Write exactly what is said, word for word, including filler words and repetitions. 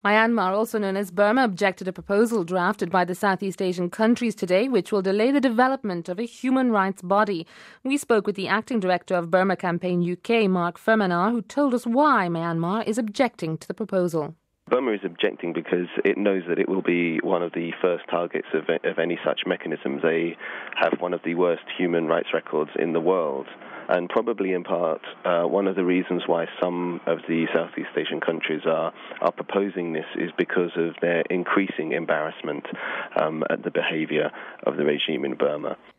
Myanmar, also known as Burma, objected a proposal drafted by the Southeast Asian countries today, which will delay the development of a human rights body. We spoke with the acting director of Burma Campaign U K, Mark Fermanagh, who told us why Myanmar is objecting to the proposal. Burma is objecting because it knows that it will be one of the first targets of, of any such mechanisms. They have one of the worst human rights records in the world. And probably in part, uh, one of the reasons why some of the Southeast Asian countries are, are proposing this is because of their increasing embarrassment um, at the behavior of the regime in Burma.